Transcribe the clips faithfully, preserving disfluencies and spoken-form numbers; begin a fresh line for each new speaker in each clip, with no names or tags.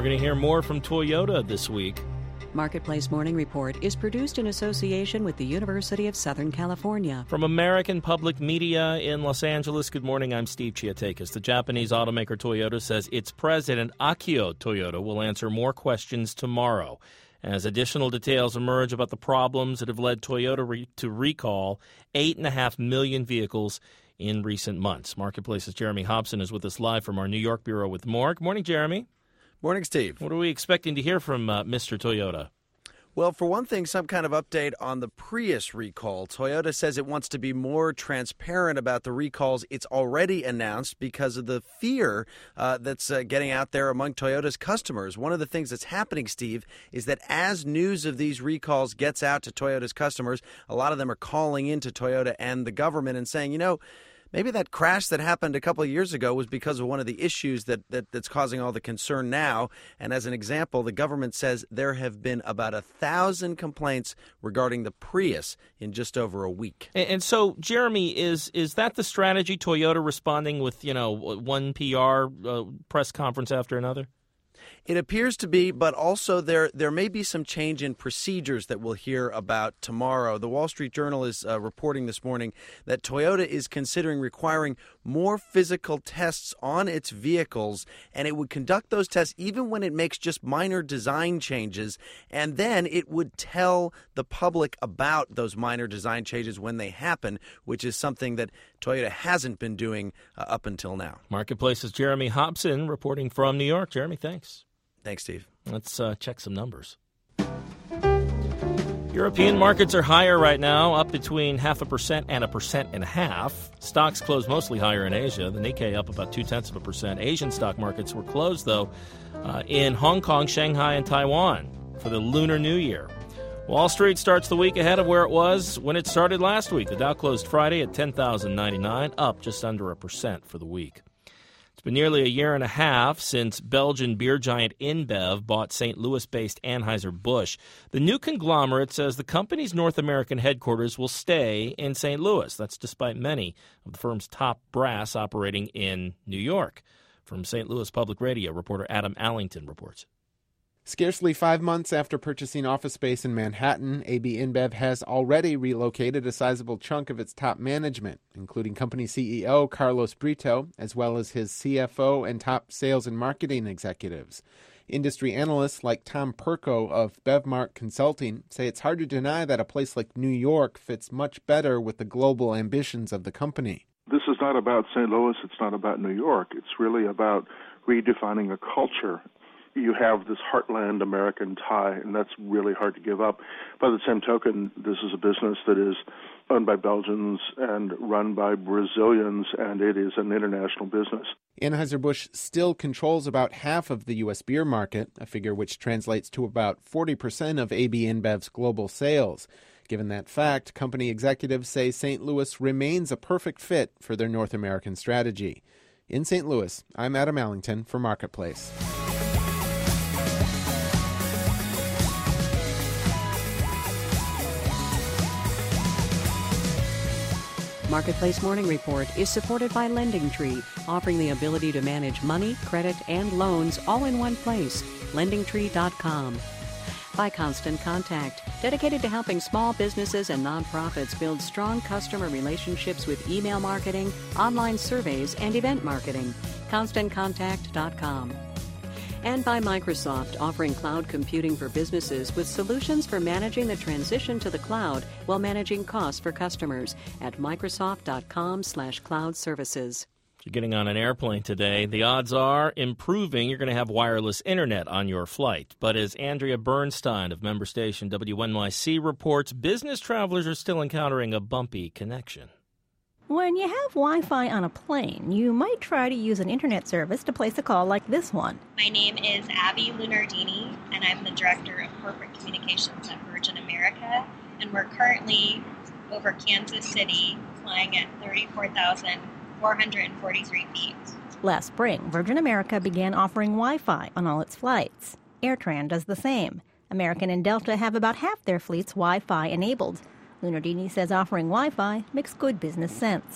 going to hear more from Toyota this week.
Marketplace Morning Report is produced in association with the University of Southern California.
From American Public Media in Los Angeles, good morning. I'm Steve Chiatakis. The Japanese automaker Toyota says its president, Akio Toyoda, will answer more questions tomorrow as additional details emerge about the problems that have led Toyota re- to recall eight point five million vehicles in recent months. Marketplace's Jeremy Hobson is with us live from our New York bureau with more. Good morning, Jeremy.
Morning, Steve.
What are we expecting to hear from uh, Mister Toyota?
Well, for one thing, some kind of update on the Prius recall. Toyota says it wants to be more transparent about the recalls it's already announced because of the fear uh, that's uh, getting out there among Toyota's customers. One of the things that's happening, Steve, is that as news of these recalls gets out to Toyota's customers, a lot of them are calling into Toyota and the government and saying, you know, maybe that crash that happened a couple of years ago was because of one of the issues that, that that's causing all the concern now. And as an example, the government says there have been about a thousand complaints regarding the Prius in just over a week.
And, and so, Jeremy, is is that the strategy? Toyota responding with, you know, one P R uh, press conference after another?
It appears to be, but also there there may be some change in procedures that we'll hear about tomorrow. The Wall Street Journal is uh, reporting this morning that Toyota is considering requiring more physical tests on its vehicles, and it would conduct those tests even when it makes just minor design changes, and then it would tell the public about those minor design changes when they happen, which is something that Toyota hasn't been doing uh, up until now.
Marketplace's Jeremy Hobson reporting from New York. Jeremy, thanks.
Thanks, Steve.
Let's uh, check some numbers. European markets are higher right now, up between half a percent and a percent and a half. Stocks closed mostly higher in Asia. The Nikkei up about two-tenths of a percent. Asian stock markets were closed, though, uh, in Hong Kong, Shanghai, and Taiwan for the Lunar New Year. Wall Street starts the week ahead of where it was when it started last week. The Dow closed Friday at ten thousand ninety-nine, up just under a percent for the week. It's been nearly a year and a half since Belgian beer giant InBev bought Saint Louis-based Anheuser-Busch. The new conglomerate says the company's North American headquarters will stay in Saint Louis. That's despite many of the firm's top brass operating in New York. From Saint Louis Public Radio, reporter Adam Allington reports.
Scarcely five months after purchasing office space in Manhattan, A B InBev has already relocated a sizable chunk of its top management, including company C E O Carlos Brito, as well as his C F O and top sales and marketing executives. Industry analysts like Tom Perko of Bevmark Consulting say it's hard to deny that a place like New York fits much better with the global ambitions of the company.
This is not about Saint Louis. It's not about New York. It's really about redefining a culture. You have this heartland American tie, and that's really hard to give up. By the same token, this is a business that is owned by Belgians and run by Brazilians, and it is an international business.
Anheuser-Busch still controls about half of the U S beer market, a figure which translates to about forty percent of A B InBev's global sales. Given that fact, company executives say Saint Louis remains a perfect fit for their North American strategy. In Saint Louis, I'm Adam Allington for Marketplace.
Marketplace Morning Report is supported by LendingTree, offering the ability to manage money, credit, and loans all in one place. lending tree dot com. By Constant Contact, dedicated to helping small businesses and nonprofits build strong customer relationships with email marketing, online surveys, and event marketing. constant contact dot com. And by Microsoft, offering cloud computing for businesses with solutions for managing the transition to the cloud while managing costs for customers at microsoft dot com slash cloud services.
If you're getting on an airplane today, the odds are improving you're going to have wireless internet on your flight. But as Andrea Bernstein of member station W N Y C reports, business travelers are still encountering a bumpy connection.
When you have Wi-Fi on a plane, you might try to use an internet service to place a call like this one.
My name is Abby Lunardini, and I'm the Director of Corporate Communications at Virgin America. And we're currently over Kansas City, flying at thirty-four thousand four hundred forty-three feet.
Last spring, Virgin America began offering Wi-Fi on all its flights. AirTran does the same. American and Delta have about half their fleets Wi-Fi enabled. Lunardini says offering Wi-Fi makes good business sense.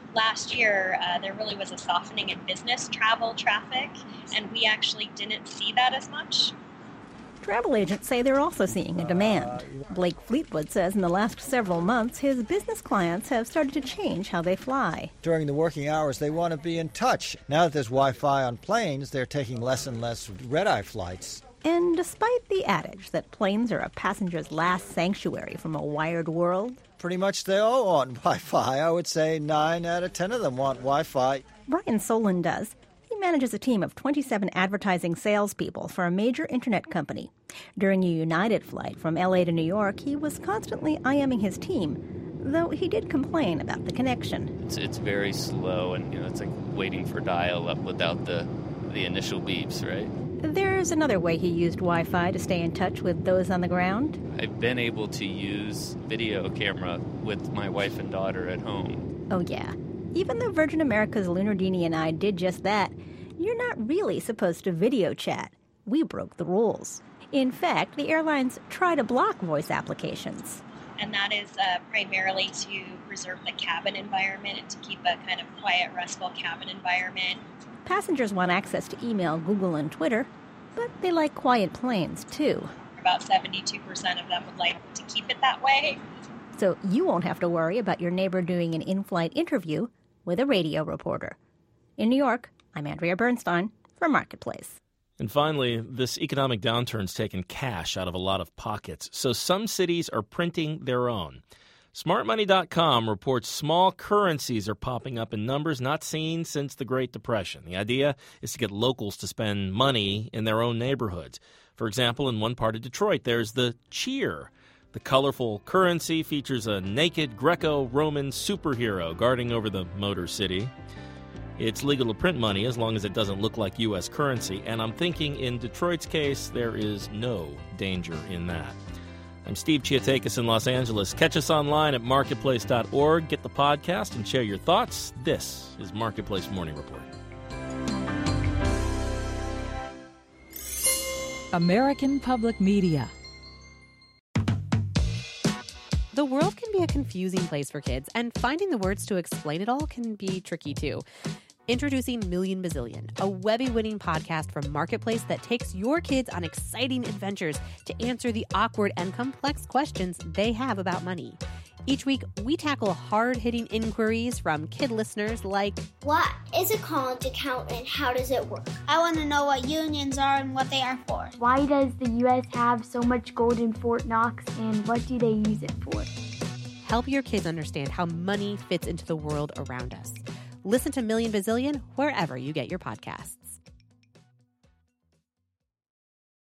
last year, uh, there really was a softening in business travel traffic, and we actually didn't see that as much.
Travel agents say they're also seeing a demand. Blake Fleetwood says in the last several months, his business clients have started to change how they fly.
During the working hours, they want to be in touch. Now that there's Wi-Fi on planes, they're taking less and less red-eye flights.
And despite the adage that planes are a passenger's last sanctuary from a wired world,
pretty much they all want Wi-Fi. I would say nine out of ten of them want Wi-Fi.
Brian Solon does. He manages a team of twenty-seven advertising salespeople for a major internet company. During a United flight from L A to New York, he was constantly IMing his team, though he did complain about the connection.
It's, it's very slow, and you know, it's like waiting for dial-up without the, the initial beeps, right?
There's another way he used Wi-Fi to stay in touch with those on the ground.
I've been able to use video camera with my wife and daughter at home.
Oh, yeah. Even though Virgin America's Lunardini and I did just that, you're not really supposed to video chat. We broke the rules. In fact, the airlines try to block voice applications.
And that is uh, primarily to preserve the cabin environment and to keep a kind of quiet, restful cabin environment.
Passengers want access to email, Google, and Twitter, but they like quiet planes, too.
About seventy-two percent of them would like to keep it that way.
So you won't have to worry about your neighbor doing an in-flight interview with a radio reporter. In New York, I'm Andrea Bernstein for Marketplace.
And finally, this economic downturn's taken cash out of a lot of pockets, so some cities are printing their own. Smart Money dot com reports small currencies are popping up in numbers not seen since the Great Depression. The idea is to get locals to spend money in their own neighborhoods. For example, in one part of Detroit, there's the cheer. The colorful currency features a naked Greco-Roman superhero guarding over the Motor City. It's legal to print money as long as it doesn't look like U S currency, and I'm thinking in Detroit's case, there is no danger in that. I'm Steve Chiatakis in Los Angeles. Catch us online at marketplace dot org. Get the podcast and share your thoughts. This is Marketplace Morning Report.
American Public Media.
The world can be a confusing place for kids, and finding the words to explain it all can be tricky too. Introducing Million Bazillion, a Webby-winning podcast from Marketplace that takes your kids on exciting adventures to answer the awkward and complex questions they have about money. Each week, we tackle hard-hitting inquiries from kid listeners like,
what is a college account and how does it work? I want to know what unions are and what they are for.
Why does the U S have so much gold in Fort Knox and what do they use it for?
Help your kids understand how money fits into the world around us. Listen to Million Bazillion wherever you get your podcasts.